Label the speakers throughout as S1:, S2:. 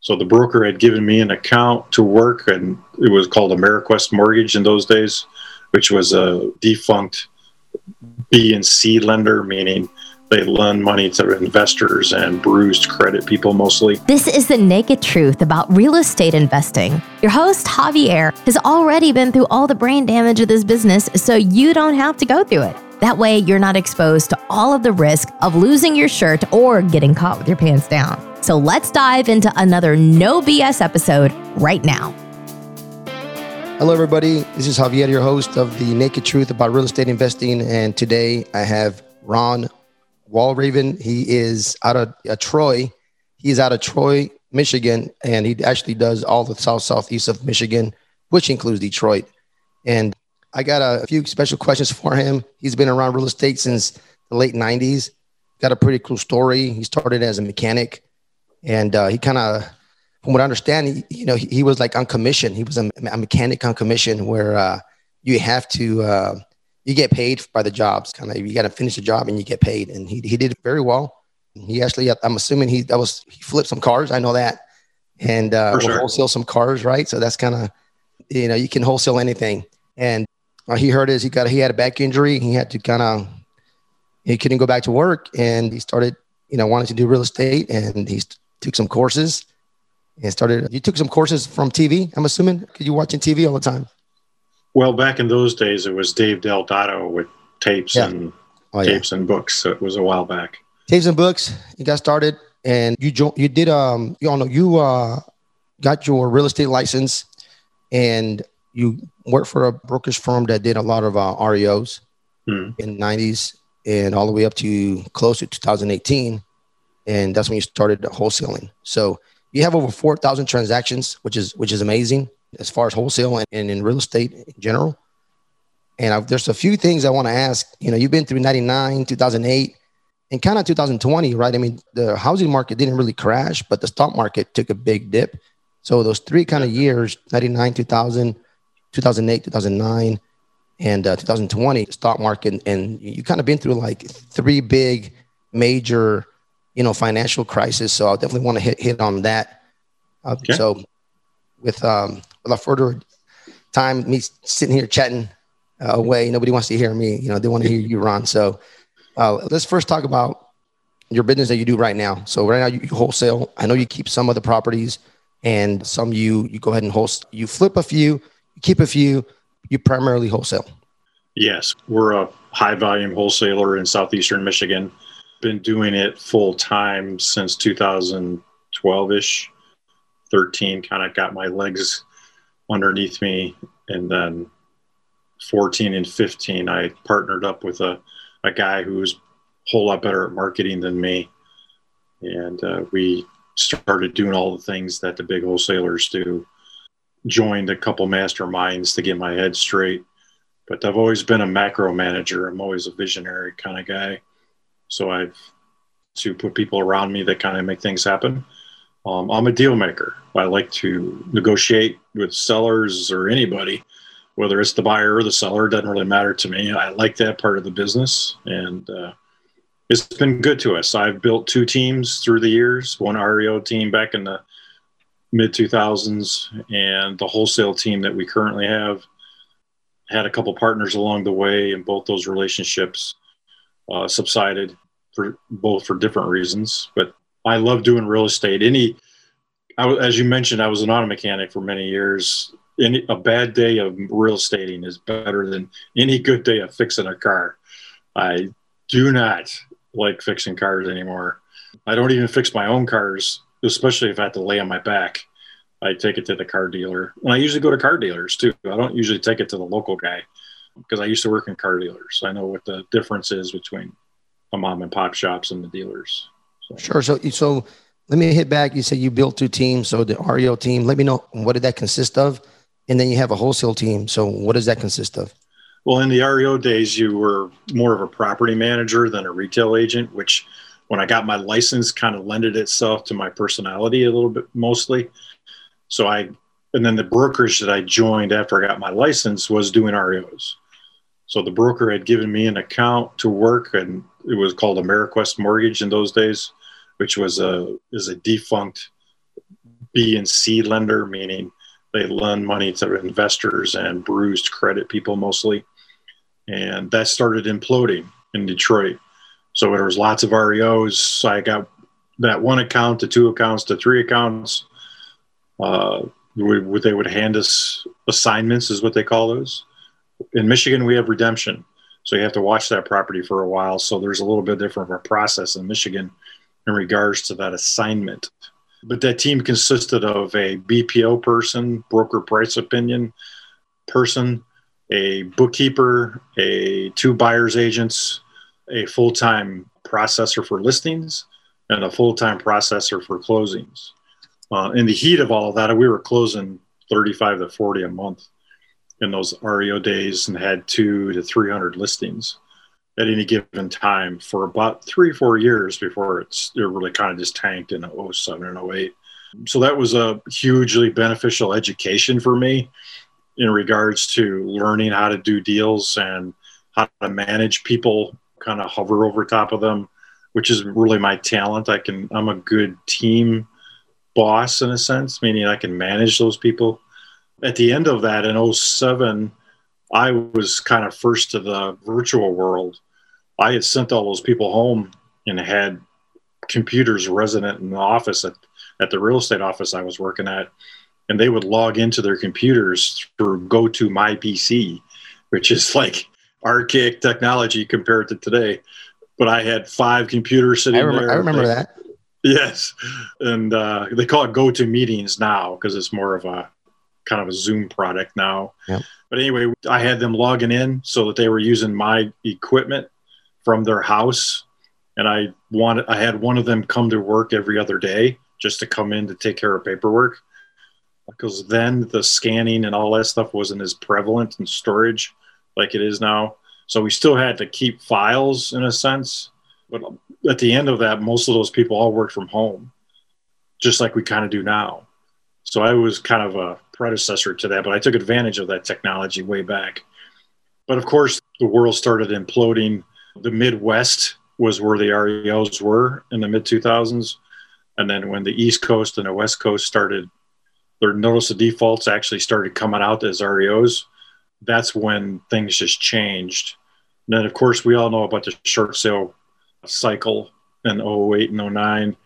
S1: So the broker had given me an account to work, and it was called AmeriQuest Mortgage in those days, which was a defunct B and C lender, meaning they lend money to investors and bruised credit people mostly.
S2: This is the naked truth about real estate investing. Your host, Javier, has already been through all the brain damage of this business, so you don't have to go through it. That way, you're not exposed to all of the risk of losing your shirt or getting caught with your pants down. So let's dive into another no BS episode right now.
S3: Hello, everybody. This is Javier, your host of the Naked Truth about real estate investing. And today I have Ron Walraven. He is out of Troy. He's out of Troy, Michigan, and he actually does all the southeast of Michigan, which includes Detroit. And I got a few special questions for him. He's been around real estate since the late 90s. Got a pretty cool story. He started as a mechanic, and he kind of, from what I understand, he was like on commission. He was a mechanic on commission, where you have to you get paid by the jobs. Kind of, you got to finish the job and you get paid. And he did it very well. He actually, I'm assuming he flipped some cars. I know that, and
S1: sure.
S3: Wholesale some cars, right? So that's kind of, you can wholesale anything. And he hurt he had a back injury. He had to he couldn't go back to work, and he started, wanting to do real estate, and he took some courses and you took some courses from TV, I'm assuming, because you're watching TV all the time.
S1: Well, back in those days, it was Dave Del Dotto with tapes and books. So it was a while back.
S3: Tapes and books. You got started, and you got your real estate license, and you worked for a brokerage firm that did a lot of REOs in the 90s and all the way up to close to 2018. And that's when you started wholesaling. So you have over 4,000 transactions, which is amazing as far as wholesale and in real estate in general. And there's a few things I want to ask. You've been through 99, 2008, and kind of 2020, right? I mean, the housing market didn't really crash, but the stock market took a big dip. So those three kind of years, 99, 2000, 2008, 2009, and 2020, the stock market, and you kind of been through like three big major, financial crisis. So I definitely want to hit on that.
S1: Okay.
S3: So without further time, me sitting here chatting away, nobody wants to hear me. They want to hear you, Ron. So let's first talk about your business that you do right now. So right now you wholesale. I know you keep some of the properties, and some you go ahead and wholesale. You flip a few, you keep a few, you primarily wholesale.
S1: Yes, we're a high volume wholesaler in southeastern Michigan. Been doing it full time since 2012-ish. 13 kind of got my legs underneath me, and then 14 and 15 I partnered up with a guy who's a whole lot better at marketing than me, and we started doing all the things that the big wholesalers do. Joined a couple masterminds to get my head straight, but I've always been a macro manager. I'm always a visionary kind of guy, so I've to put people around me that kind of make things happen. I'm a deal maker. I like to negotiate with sellers or anybody, whether it's the buyer or the seller. It doesn't really matter to me. I like that part of the business, and it's been good to us. I've built two teams through the years, one REO team back in the mid 2000s, and the wholesale team that we currently have. Had a couple partners along the way, and both those relationships subsided for different reasons. But I love doing real estate. As you mentioned, I was an auto mechanic for many years. A bad day of real estating is better than any good day of fixing a car. I do not like fixing cars anymore. I don't even fix my own cars, especially if I have to lay on my back. I take it to the car dealer. And I usually go to car dealers too. I don't usually take it to the local guy, because I used to work in car dealers. So I know what the difference is between the mom and pop shops and the dealers.
S3: Sure. So let me hit back. You say you built two teams. So the REO team, let me know, what did that consist of? And then you have a wholesale team. So what does that consist of?
S1: Well, in the REO days, you were more of a property manager than a retail agent, which when I got my license kind of lended itself to my personality a little bit mostly. And then the brokerage that I joined after I got my license was doing REOs. So the broker had given me an account to work, and it was called AmeriQuest Mortgage in those days, which was is a defunct B and C lender, meaning they lend money to investors and bruised credit people mostly. And that started imploding in Detroit. So there was lots of REOs. I got that one account to two accounts to three accounts. They would hand us assignments, is what they call those. In Michigan, we have redemption. So you have to watch that property for a while. So there's a little bit different of a process in Michigan in regards to that assignment. But that team consisted of a BPO person, broker price opinion person, a bookkeeper, two buyer's agents, a full-time processor for listings, and a full-time processor for closings. In the heat of all of that, we were closing 35 to 40 a month in those REO days and had 200 to 300 listings at any given time for about 3 or 4 years before it really kind of just tanked in 07 and 08. So that was a hugely beneficial education for me in regards to learning how to do deals and how to manage people, kind of hover over top of them, which is really my talent. I'm a good team boss in a sense, meaning I can manage those people. At the end of that in 07, I was kind of first to the virtual world. I had sent all those people home and had computers resident in the office at the real estate office I was working at, and they would log into their computers through GoToMyPC, which is like archaic technology compared to today. But I had 5 computers sitting there.
S3: I remember that.
S1: Yes. And they call it GoToMeetings now because it's more of a kind of a Zoom product now. Yep. But anyway, I had them logging in so that they were using my equipment from their house. And I had one of them come to work every other day just to come in to take care of paperwork. Because then the scanning and all that stuff wasn't as prevalent in storage like it is now. So we still had to keep files in a sense. But at the end of that, most of those people all worked from home, just like we kind of do now. So I was kind of a predecessor to that, but I took advantage of that technology way back. But of course, the world started imploding. The Midwest was where the REOs were in the mid-2000s. And then when the East Coast and the West Coast started, their notice of defaults actually started coming out as REOs. That's when things just changed. And then, of course, we all know about the short sale cycle in 08 and 09.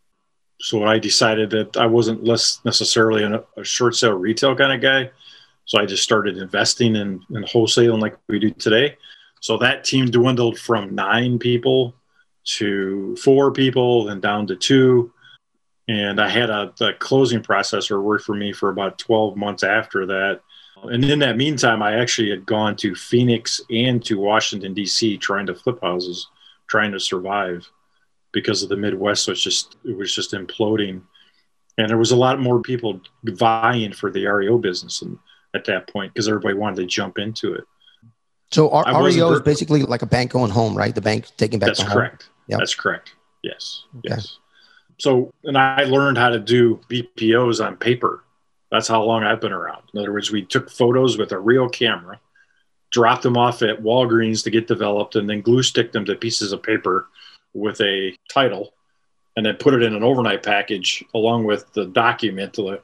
S1: So I decided that I wasn't less necessarily a short sale retail kind of guy. So I just started investing in wholesaling like we do today. So that team dwindled from 9 people to 4 people and down to 2. And I had the closing processor work for me for about 12 months after that. And in that meantime, I actually had gone to Phoenix and to Washington, D.C. trying to flip houses, trying to survive because of the Midwest. So it was just imploding. And there was a lot more people vying for the REO business at that point because everybody wanted to jump into it.
S3: So REO is basically like a bank going home, right? The bank taking back the home.
S1: That's correct.
S3: Yep.
S1: That's correct. Yes. Okay. Yes.
S3: So,
S1: and I learned how to do BPOs on paper. That's how long I've been around. In other words, we took photos with a real camera, dropped them off at Walgreens to get developed, and then glue stick them to pieces of paper with a title, and then put it in an overnight package along with the document, a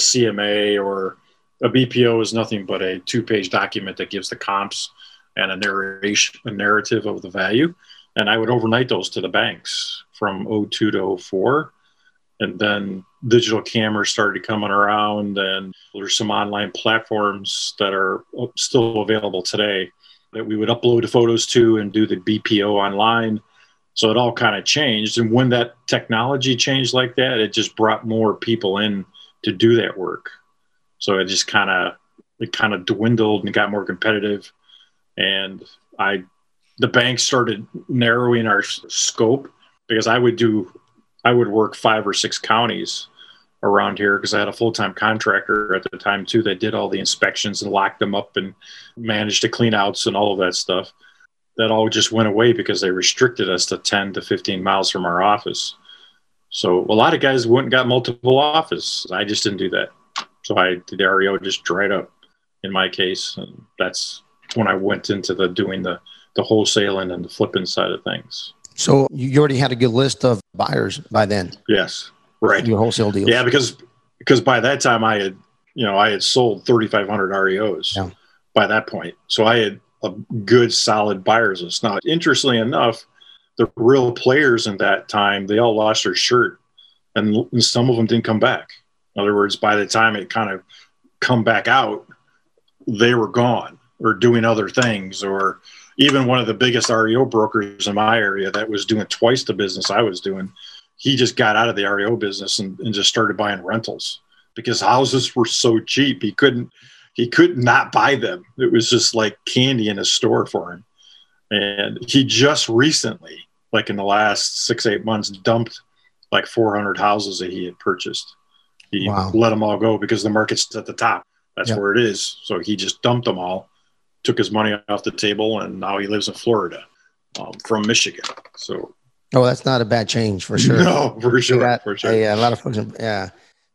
S1: CMA or a BPO is nothing but a 2-page document that gives the comps and a narrative of the value. And I would overnight those to the banks from 02 to 04. And then digital cameras started coming around, and there's some online platforms that are still available today that we would upload the photos to and do the BPO online. So it all kind of changed. And when that technology changed like that, it just brought more people in to do that work. So it just kind of dwindled and got more competitive. And the bank started narrowing our scope because I would work 5 or 6 counties around here because I had a full-time contractor at the time too that did all the inspections and locked them up and managed the clean outs and all of that stuff. That all just went away because they restricted us to 10 to 15 miles from our office. So a lot of guys went and got multiple offices. I just didn't do that. So the REO just dried up in my case. And that's when I went into doing the wholesaling and the flipping side of things.
S3: So you already had a good list of buyers by then.
S1: Yes, right.
S3: Your wholesale deals.
S1: Yeah, because because by that time I had sold 3,500 REOs by that point. So I had a good solid buyer's list. Now, interestingly enough, the real players in that time, they all lost their shirt, and some of them didn't come back. In other words, by the time it kind of come back out, they were gone or doing other things. Or even one of the biggest REO brokers in my area that was doing twice the business I was doing, he just got out of the REO business and just started buying rentals because houses were so cheap. He could not buy them. It was just like candy in a store for him. And he just recently, like in the last 6-8 months, dumped like 400 houses that he had purchased. He let them all go because the market's at the top. That's where it is. So he just dumped them all, took his money off the table, and now he lives in Florida from Michigan. So,
S3: that's not a bad change for sure.
S1: No, for sure.
S3: Yeah, a lot of folks. Yeah,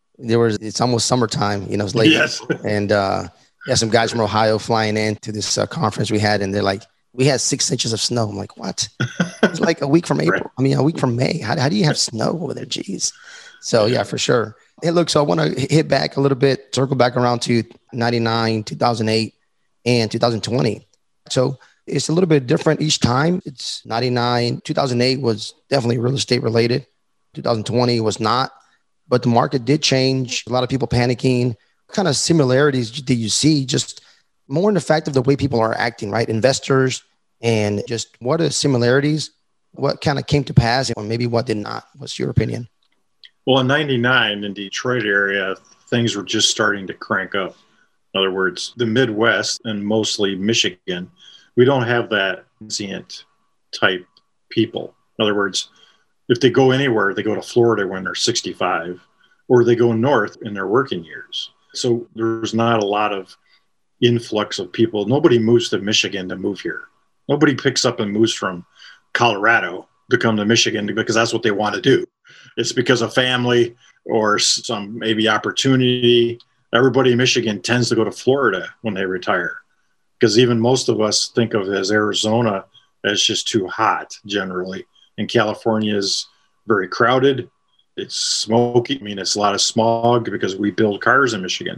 S3: it's almost summertime. It's late.
S1: Yes.
S3: And some guys from Ohio flying in to this conference we had, and they're like, we had 6 inches of snow. I'm like, what? It's like a week from April. Right. I mean, a week from May. How do you have snow over there? Jeez. So yeah, for sure. Hey, look, so I want to hit back a little bit, circle back around to 99, 2008, and 2020. So it's a little bit different each time. It's 99, 2008 was definitely real estate related. 2020 was not, but the market did change. A lot of people panicking. What kind of similarities did you see? Just more in the fact of the way people are acting, right? Investors, and just what are the similarities? What kind of came to pass, or maybe what did not? What's your opinion?
S1: Well, in 99 in Detroit area, things were just starting to crank up. In other words, the Midwest and mostly Michigan, we don't have that transient type people. In other words, if they go anywhere, they go to Florida when they're 65, or they go north in their working years. So there's not a lot of influx of people. Nobody moves to Michigan to move here. Nobody picks up and moves from Colorado to come to Michigan because that's what they want to do. It's because of family or some maybe opportunity. Everybody in Michigan tends to go to Florida when they retire, because even most of us think of it as Arizona as just too hot generally. And California is very crowded. It's smoky. I mean, it's a lot of smog because we build cars in Michigan.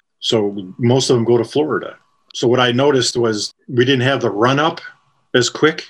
S1: So most of them go to Florida. So what I noticed was we didn't have the run up as quick,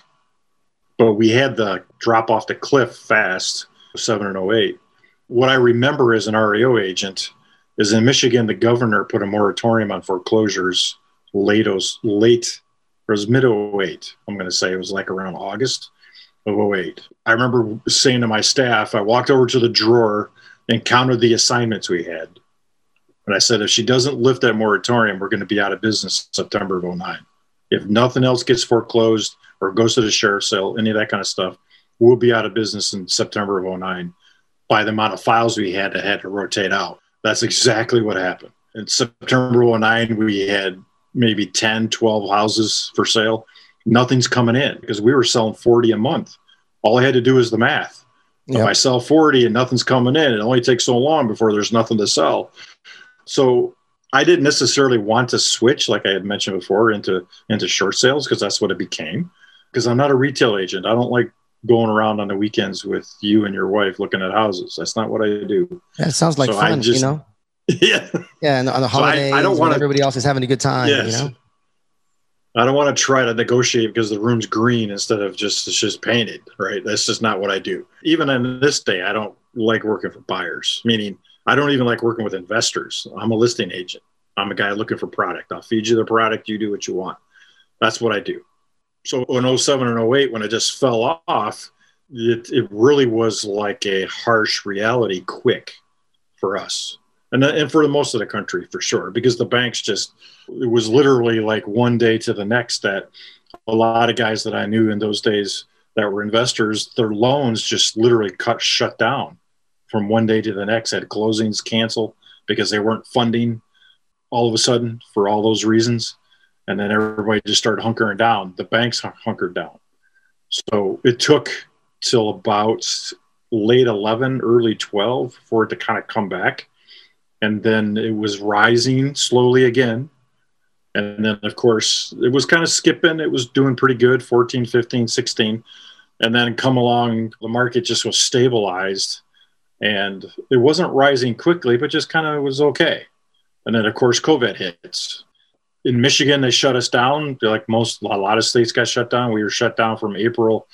S1: but we had the drop off the cliff fast, 07 and 08. What I remember as an REO agent is in Michigan, the governor put a moratorium on foreclosures late, or it was mid 08. I'm going to say it was like around August of 08. I remember saying to my staff, I walked over to the drawer and counted the assignments we had. And I said, if she doesn't lift that moratorium, we're going to be out of business September of 09. If nothing else gets foreclosed or goes to the sheriff's sale, any of that kind of stuff, we'll be out of business in September of 09 by the amount of files we had to rotate out. That's exactly what happened. In September of 09, we had maybe 10, 12 houses for sale. Nothing's coming in because we were selling 40 a month. All I had to do is the math. Yep. If I sell 40 and nothing's coming in, it only takes so long before there's nothing to sell. So I didn't necessarily want to switch, like I had mentioned before, into short sales because that's what it became. Because I'm not a retail agent. I don't like going around on the weekends with you and your wife looking at houses. That's not what I do.
S3: That sounds like fun,
S1: you know? Yeah.
S3: Yeah, and on the holidays, I don't want everybody else is having a good time,
S1: yes. You know? I don't want to try to negotiate because the room's green instead of it's just painted, right? That's just not what I do. Even in this day, I don't like working for buyers, meaning I don't even like working with investors. I'm a listing agent. I'm a guy looking for product. I'll feed you the product. You do what you want. That's what I do. So in 07 and 08, when it just fell off, it really was like a harsh reality quick for us. And for most of the country, for sure, because the banks it was literally like one day to the next that a lot of guys that I knew in those days that were investors, their loans just literally shut down from one day to the next, had closings canceled because they weren't funding all of a sudden for all those reasons. And then everybody just started hunkering down. The banks hunkered down. So it took till about late 11, early 12 for it to kind of come back. And then it was rising slowly again. And then, of course, it was kind of skipping. It was doing pretty good, 14, 15, 16. And then come along, the market just was stabilized. And it wasn't rising quickly, but just kind of was okay. And then, of course, COVID hits. In Michigan, they shut us down. Like a lot of states got shut down. We were shut down from April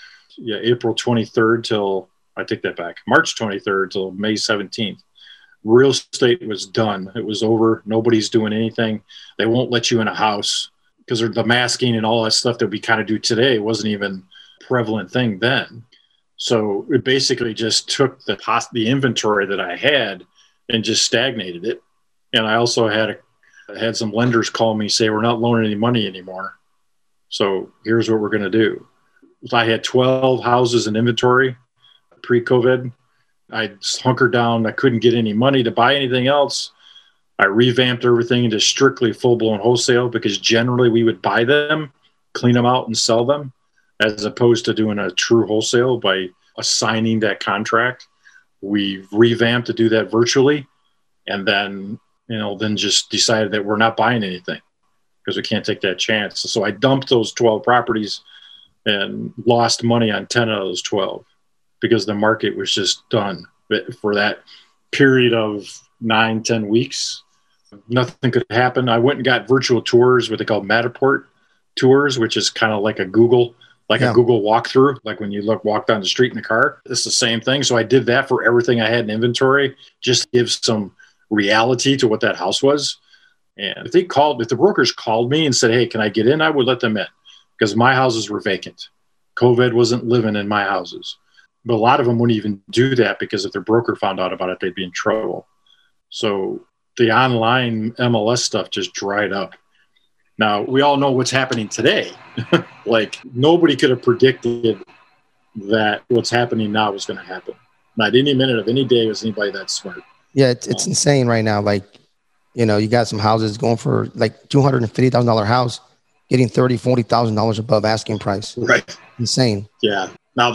S1: 23rd till, I take that back, March 23rd till May 17th. Real estate was done. It was over. Nobody's doing anything. They won't let you in a house because the masking and all that stuff that we kind of do today wasn't even a prevalent thing then. So it basically just took the inventory that I had and just stagnated it. And I also had some lenders call me, say, we're not loaning any money anymore. So here's what we're going to do. I had 12 houses in inventory pre-COVID. I hunkered down. I couldn't get any money to buy anything else. I revamped everything into strictly full-blown wholesale because generally we would buy them, clean them out, and sell them, as opposed to doing a true wholesale by assigning that contract. We revamped to do that virtually, and then just decided that we're not buying anything because we can't take that chance. So I dumped those 12 properties and lost money on 10 of those 12 because the market was just done. But for that period of 9-10 weeks, nothing could happen. I went and got virtual tours, what they call Matterport tours, which is kind of like a Google walkthrough, like when you walk down the street in the car. It's the same thing. So I did that for everything I had in inventory, just to give some reality to what that house was. And if the brokers called me and said, hey, can I get in? I would let them in because my houses were vacant. COVID wasn't living in my houses. But a lot of them wouldn't even do that because if their broker found out about it, they'd be in trouble. So the online MLS stuff just dried up. Now, we all know what's happening today. Like, nobody could have predicted that what's happening now was going to happen. Not any minute of any day was anybody that smart.
S3: Yeah, it's insane right now. Like, you got some houses going for like $250,000 house, getting $30,000, $40,000 above asking price.
S1: Right.
S3: Insane.
S1: Yeah. Now,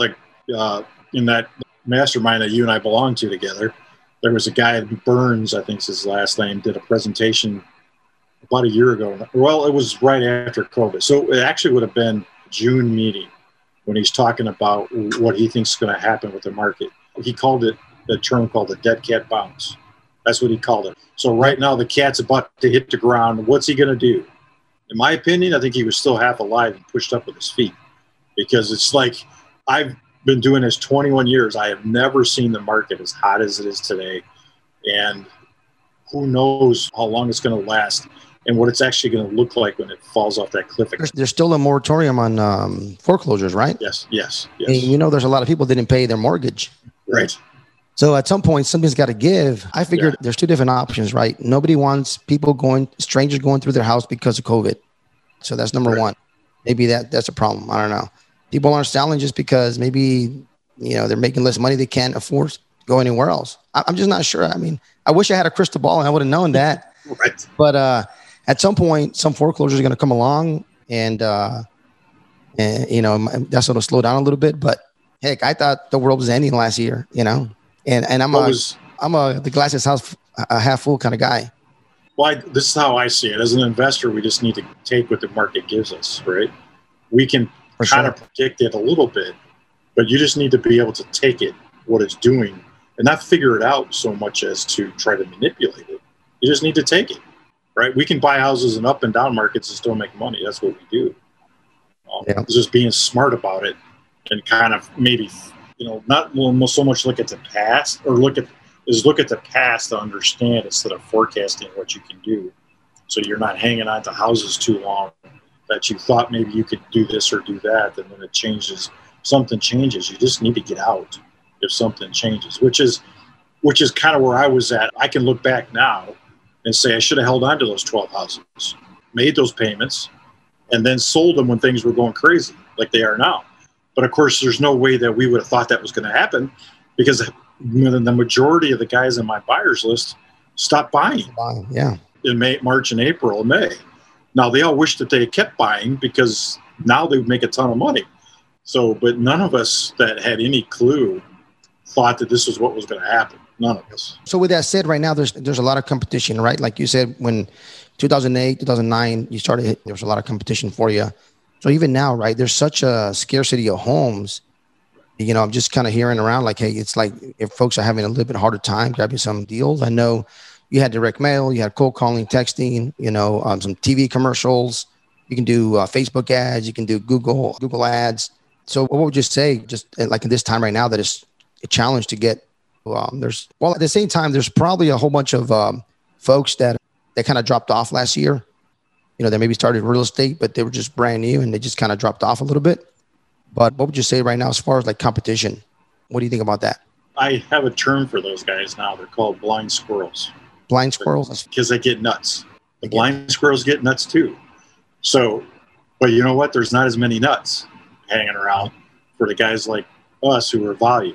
S1: in that mastermind that you and I belong to together, there was a guy, Burns, I think is his last name, did a presentation about a year ago. Well, it was right after COVID. So it actually would have been June meeting when he's talking about what he thinks is going to happen with the market. He called it the term called the dead cat bounce. That's what he called it. So right now the cat's about to hit the ground. What's he going to do? In my opinion, I think he was still half alive and pushed up with his feet, because it's like, I've been doing this 21 years. I have never seen the market as hot as it is today. And who knows how long it's going to last and what it's actually going to look like when it falls off that cliff.
S3: There's still a moratorium on foreclosures, right?
S1: Yes.
S3: And there's a lot of people that didn't pay their mortgage.
S1: Right.
S3: So at some point, something's got to give. I figured there's two different options, right? Nobody wants strangers going through their house because of COVID. So that's number one. Maybe that's a problem. I don't know. People aren't selling just because maybe, they're making less money. They can't afford to go anywhere else. I'm just not sure. I mean, I wish I had a crystal ball and I would have known that.
S1: Right.
S3: But at some point, some foreclosures are going to come along and that's going to slow down a little bit. But heck, I thought the world was ending last year, and I'm the glass is half full kind of guy.
S1: Well, this is how I see it. As an investor, we just need to take what the market gives us, right? We can kind of predict it a little bit, but you just need to be able to take it, what it's doing, and not figure it out so much as to try to manipulate it. You just need to take it, right? We can buy houses in up and down markets and still make money. That's what we do. It's just being smart about it and kind of maybe, not so much look at the past or look at the past to understand instead of forecasting what you can do. So you're not hanging on to houses too long that you thought maybe you could do this or do that. And then something changes. You just need to get out if something changes, which is kind of where I was at. I can look back now and say, I should have held on to those 12 houses, made those payments, and then sold them when things were going crazy like they are now. But of course, there's no way that we would have thought that was going to happen, because the majority of the guys on my buyers list stopped buying. In March and April and May. Now, they all wish that they had kept buying because now they would make a ton of money. So, but none of us that had any clue thought that this was what was going to happen. None of us. So
S3: with that said, right now, there's a lot of competition, right? Like you said, when 2008, 2009, you started, there was a lot of competition for you. So even now, right, there's such a scarcity of homes I'm just kind of hearing around like, hey, it's like if folks are having a little bit harder time grabbing some deals. I know you had direct mail, you had cold calling, texting, some TV commercials. You can do Facebook ads, you can do Google ads. So what would you say, just like in this time right now, that it's a challenge to get? At the same time, there's probably a whole bunch of folks that kind of dropped off last year. They maybe started real estate, but they were just brand new and they just kind of dropped off a little bit. But what would you say right now as far as like competition? What do you think about that?
S1: I have a term for those guys now. They're called blind squirrels.
S3: Blind squirrels?
S1: Because they get nuts. The blind squirrels get nuts too. So, but you know what? There's not as many nuts hanging around for the guys like us who are value.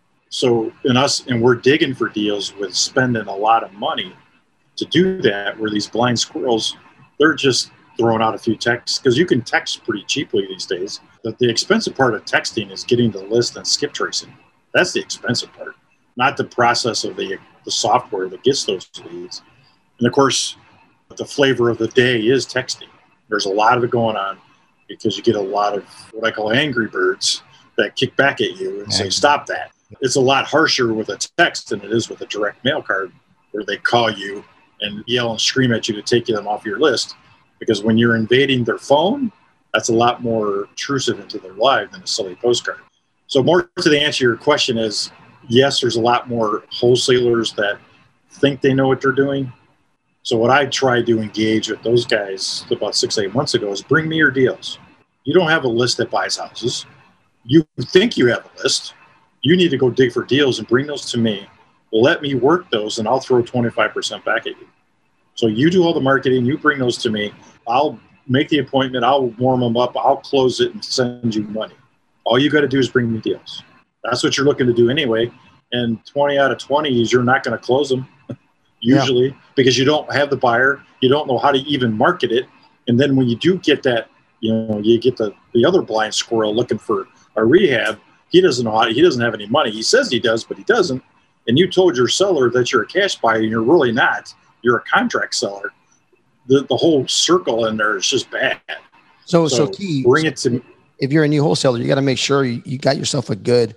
S1: So and we're digging for deals with spending a lot of money to do that, where these blind squirrels, they're just throwing out a few texts, because you can text pretty cheaply these days. But the expensive part of texting is getting the list and skip tracing. That's the expensive part, not the process of the software that gets those leads. And of course, the flavor of the day is texting. There's a lot of it going on because you get a lot of what I call angry birds that kick back at you and say, stop that. It's a lot harsher with a text than it is with a direct mail card, where they call you and yell and scream at you to take them off your list. Because when you're invading their phone, that's a lot more intrusive into their life than a silly postcard. So more to the answer to your question is, yes, there's a lot more wholesalers that think they know what they're doing. So what I tried to engage with those guys about 6-8 months ago is, bring me your deals. You don't have a list that buys houses. You think you have a list. You need to go dig for deals and bring those to me. Let me work those, and I'll throw 25% back at you. So you do all the marketing. You bring those to me. I'll make the appointment. I'll warm them up. I'll close it and send you money. All you got to do is bring me deals. That's what you're looking to do anyway. And 20 out of 20 is you're not going to close them usually, because you don't have the buyer. You don't know how to even market it. And then when you do get that, you get the other blind squirrel looking for a rehab. He doesn't know he doesn't have any money. He says he does, but he doesn't. And you told your seller that you're a cash buyer, and you're really not. You're a contract seller. The whole circle in there is just bad.
S3: So key,
S1: bring it to me.
S3: If you're a new wholesaler, you got to make sure you got yourself a good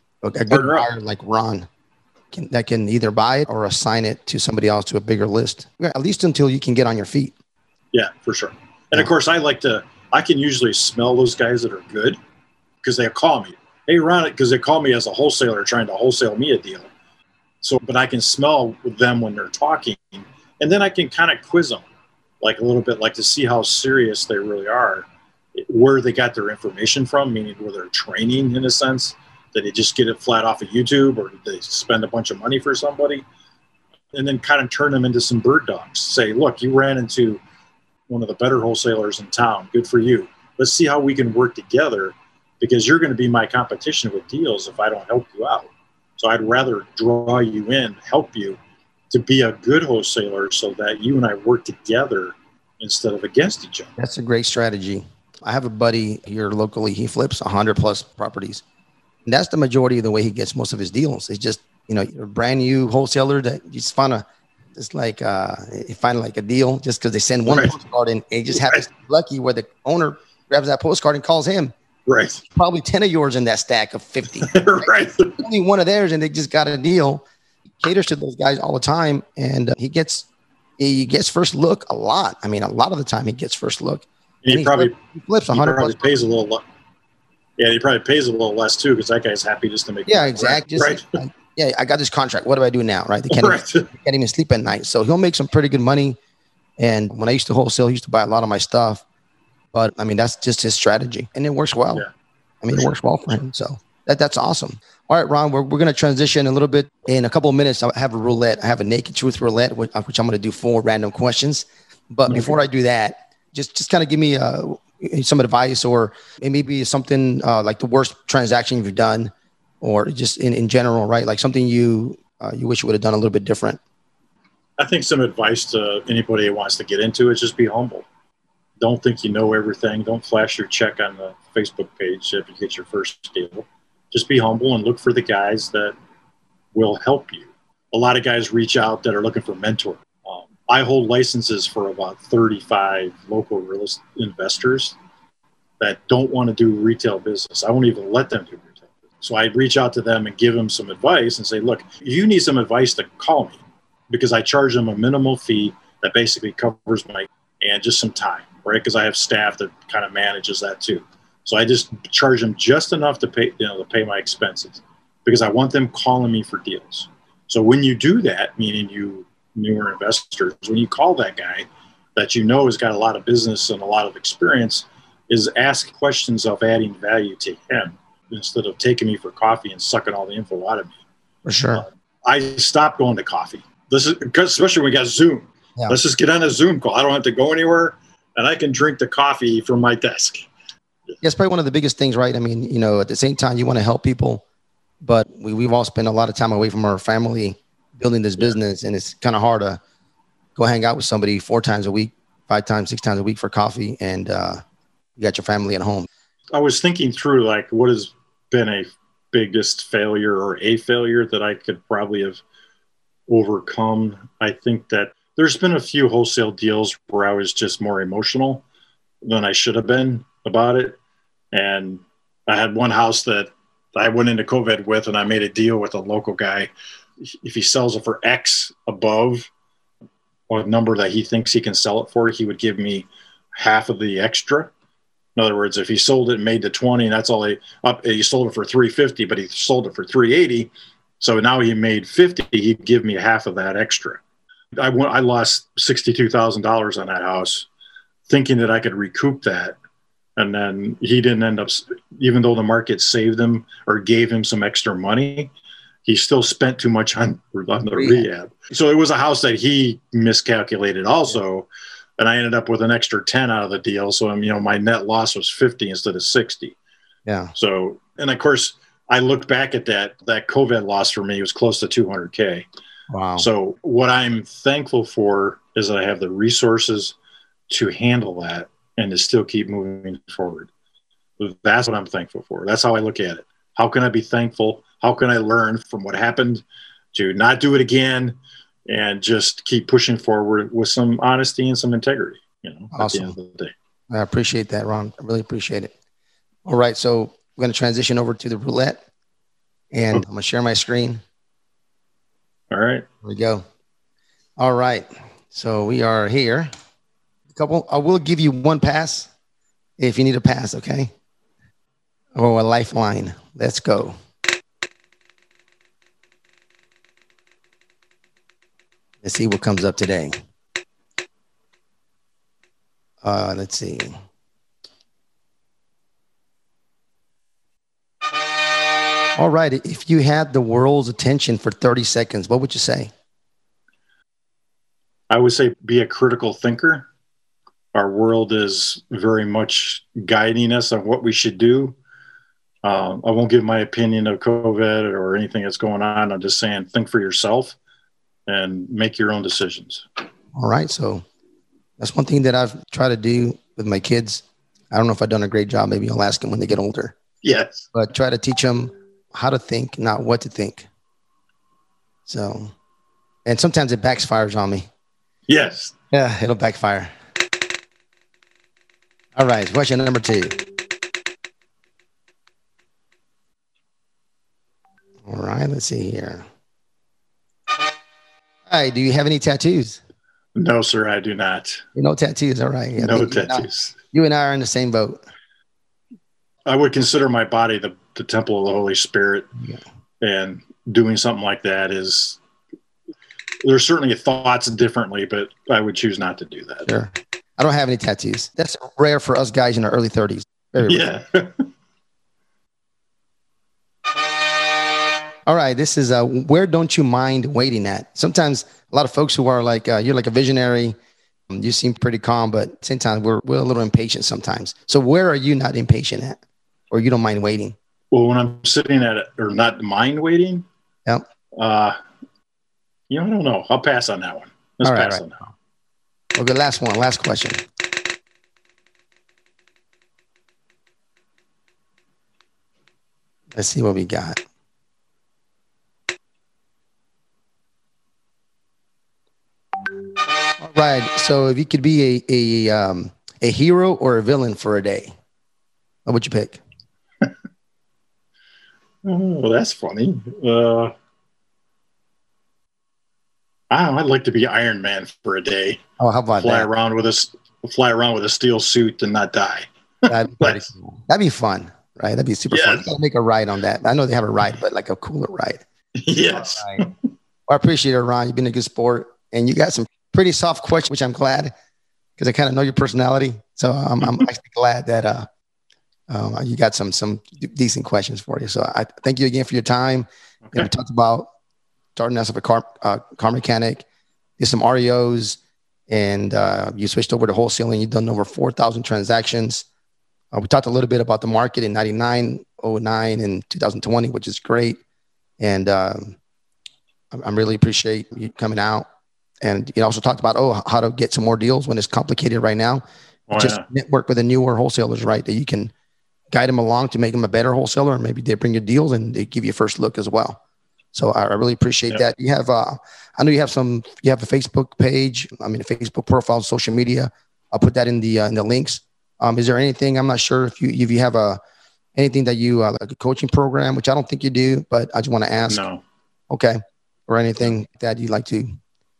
S3: buyer like Ron that can either buy it or assign it to somebody else to a bigger list, at least until you can get on your feet.
S1: Yeah, for sure. And of course, I can usually smell those guys that are good, because they call me. Hey, Ron, because they call me as a wholesaler trying to wholesale me a deal. So, but I can smell them when they're talking, and then I can kind of quiz them, like a little bit, like to see how serious they really are, where they got their information from, meaning where they're training in a sense. Did they just get it flat off of YouTube, or did they spend a bunch of money for somebody? And then kind of turn them into some bird dogs. Say, look, you ran into one of the better wholesalers in town. Good for you. Let's see how we can work together, because you're going to be my competition with deals if I don't help you out. So I'd rather draw you in, help you to be a good wholesaler, so that you and I work together instead of against each other.
S3: That's a great strategy. I have a buddy here locally. He flips 100+ properties. And that's the majority of the way he gets most of his deals. It's just, a brand new wholesaler that you just find you find like a deal just because they send one postcard, and it just happens to be lucky where the owner grabs that postcard and calls him.
S1: Right.
S3: Probably 10 of yours in that stack of 50.
S1: Right.
S3: Only one of theirs, and they just got a deal. He caters to those guys all the time, and he gets first look a lot. I mean, a lot of the time he gets first look.
S1: And he
S3: flips 100.
S1: Probably pays a little. Yeah, he probably pays a little less too, because that guy's happy just to make.
S3: Yeah, exactly. Right. I got this contract. What do I do now? Right. They can't even sleep at night. So he'll make some pretty good money. And when I used to wholesale, he used to buy a lot of my stuff. But I mean, that's just his strategy, and it works well. Yeah, it works well for him. So that's awesome. All right, Ron, we're going to transition a little bit. In a couple of minutes, I have a roulette. I have a naked truth roulette, which I'm going to do 4 random questions. But before I do that, just kind of give me some advice, or maybe something like the worst transaction you've done, or just in general, right? Like something you wish you would have done a little bit different.
S1: I think some advice to anybody who wants to get into it is just be humble. Don't think you know everything. Don't flash your check on the Facebook page if you get your first deal. Just be humble and look for the guys that will help you. A lot of guys reach out that are looking for mentors. I hold licenses for about 35 local real estate investors that don't want to do retail business. I won't even let them do retail business. So I'd reach out to them and give them some advice and say, look, if you need some advice, to call me, because I charge them a minimal fee that basically covers my, and just some time, right? Because I have staff that kind of manages that too. So I just charge them just enough to pay, to pay my expenses, because I want them calling me for deals. So when you do that, meaning you newer investors, when you call that guy that has got a lot of business and a lot of experience, is ask questions of adding value to him instead of taking me for coffee and sucking all the info out of me.
S3: For sure.
S1: I stopped going to coffee. This is because, especially when we got Zoom. Yeah. Let's just get on a Zoom call. I don't have to go anywhere, and I can drink the coffee from my desk.
S3: Yeah, it's probably one of the biggest things, right? I mean, at the same time, you want to help people, but we've all spent a lot of time away from our family building this business, and it's kind of hard to go hang out with somebody 4 times a week, 5 times, 6 times a week for coffee, and you got your family at home.
S1: I was thinking through, like, what has been a biggest failure or a failure that I could probably have overcome. I think that there's been a few wholesale deals where I was just more emotional than I should have been about it. And I had one house that I went into COVID with, and I made a deal with a local guy. If he sells it for X above a number that he thinks he can sell it for, he would give me half of the extra. In other words, if he sold it and made the 20, and that's all he sold it for $350, but he sold it for $380. So now he made $50, he'd give me half of that extra. I lost $62,000 on that house thinking that I could recoup that. And then he didn't end up, even though the market saved him or gave him some extra money, he still spent too much on the rehab. So it was a house that he miscalculated also. And I ended up with an extra 10 out of the deal. So, my net loss was 50 instead of 60. Yeah. So, and of course, I looked back at that COVID loss for me was close to $200K.
S3: Wow.
S1: So what I'm thankful for is that I have the resources to handle that and to still keep moving forward. That's what I'm thankful for. That's how I look at it. How can I be thankful? How can I learn from what happened to not do it again and just keep pushing forward with some honesty and some integrity,
S3: Awesome.
S1: At the end of the day.
S3: I appreciate that, Ron. I really appreciate it. All right. So we're going to transition over to the roulette, and I'm going to share my screen.
S1: All right.
S3: Here we go. All right. So we are here. I will give you one pass if you need a pass. Okay. Or a lifeline. Let's go. Let's see what comes up today. Let's see. All right. If you had the world's attention for 30 seconds, what would you say?
S1: I would say be a critical thinker. Our world is very much guiding us on what we should do. I won't give my opinion of COVID or anything that's going on. I'm just saying, think for yourself and make your own decisions.
S3: All right. So that's one thing that I've tried to do with my kids. I don't know if I've done a great job. Maybe I'll ask them when they get older.
S1: Yes.
S3: But try to teach them how to think, not what to think. So, and sometimes it backfires on me.
S1: Yes.
S3: Yeah, it'll backfire. All right. Question number 2. All right. Let's see here. Hi, do you have any tattoos?
S1: No, sir, I do not.
S3: No tattoos. All right.
S1: No tattoos.
S3: You and I are in the same boat.
S1: I would consider my body the temple of the Holy Spirit. Yeah. And doing something like that there's certainly thoughts differently, but I would choose not to do that.
S3: Sure. I don't have any tattoos. That's rare for us guys in our early 30s. Very rare.
S1: Yeah.
S3: All right. This is where don't you mind waiting at? Sometimes a lot of folks who are like, you're like a visionary. You seem pretty calm, but at the same time, we're a little impatient sometimes. So where are you not impatient at, or you don't mind waiting?
S1: Well, when I'm sitting at it, or not mind waiting.
S3: Yep.
S1: I don't know. I'll pass on that one. Let's pass on that one.
S3: Okay. Last one. Last question. Let's see what we got. All right. So if you could be a hero or a villain for a day, what would you pick?
S1: Well, that's funny. I'd like to be Iron Man for a day.
S3: Oh, how about
S1: fly
S3: that?
S1: Fly around with a steel suit and not die.
S3: That'd be fun, right? That'd be super fun. You gotta make a ride on that. I know they have a ride, but like a cooler ride.
S1: Yes.
S3: Right. Well, I appreciate it, Ron. You've been a good sport, and you got some pretty soft questions, which I'm glad because I kind of know your personality. So I'm actually glad that you got some decent questions for you. So I thank you again for your time. Okay. We talked about starting as a car mechanic, did some REOs, and you switched over to wholesaling. You've done over 4,000 transactions. We talked a little bit about the market in 99, 09, and 2020, which is great. And I really appreciate you coming out. And you also talked about, how to get some more deals when it's complicated right now. Network with the newer wholesalers, right? That you can guide them along to make them a better wholesaler. And maybe they bring you deals and they give you a first look as well. So I really appreciate that. You have, I know you have a Facebook page, a Facebook profile, social media. I'll put that in the links. Is there anything, I'm not sure if you have anything that you, like a coaching program, which I don't think you do, but I just want to ask.
S1: No.
S3: Okay. Or anything that you'd like to?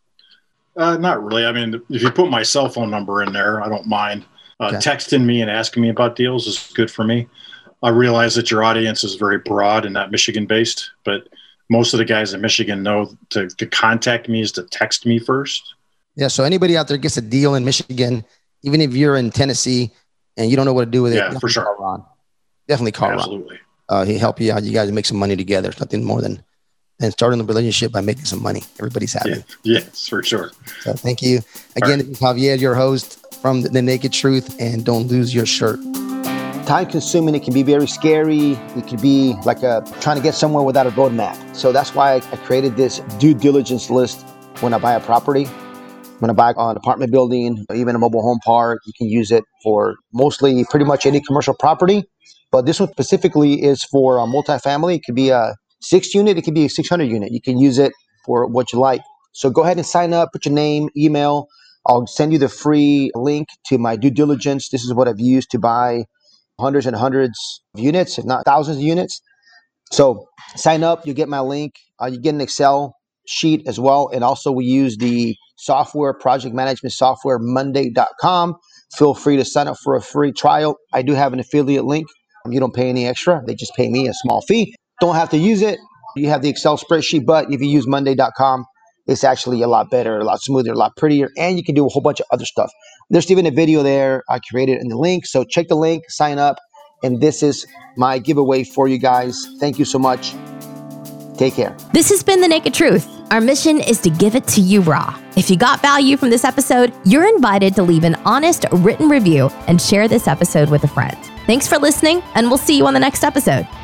S1: Not really. I mean, if you put my cell phone number in there, I don't mind. Texting me and asking me about deals is good for me. I realize that your audience is very broad and not Michigan based, but most of the guys in Michigan know to contact me is to text me first.
S3: Yeah. So anybody out there gets a deal in Michigan, even if you're in Tennessee and you don't know what to do with it.
S1: Yeah, for sure.
S3: Call Ron. Definitely call
S1: Absolutely.
S3: Ron. He'll help you out. You guys make some money together. It's nothing more than starting the relationship by making some money. Everybody's happy.
S1: Yeah, yes, for sure.
S3: So thank you. Again, This is Javier, your host from The Naked Truth, and don't lose your shirt. Time consuming, it can be very scary. It could be like trying to get somewhere without a roadmap. So that's why I created this due diligence list when I buy a property. When I buy an apartment building, or even a mobile home park, you can use it for mostly pretty much any commercial property. But this one specifically is for a multifamily. It could be a 6 unit. It could be a 600 unit. You can use it for what you like. So go ahead and sign up, put your name, email. I'll send you the free link to my due diligence. This is what I've used to buy hundreds and hundreds of units, if not thousands of units. So sign up, you get my link. You get an Excel sheet as well. And also we use the software, project management software, Monday.com. Feel free to sign up for a free trial. I do have an affiliate link. You don't pay any extra. They just pay me a small fee. Don't have to use it. You have the Excel spreadsheet, but if you use Monday.com, it's actually a lot better, a lot smoother, a lot prettier, and you can do a whole bunch of other stuff. There's even a video there I created in the link. So check the link, sign up, and this is my giveaway for you guys. Thank you so much. Take care.
S2: This has been The Naked Truth. Our mission is to give it to you raw. If you got value from this episode, you're invited to leave an honest written review and share this episode with a friend. Thanks for listening, and we'll see you on the next episode.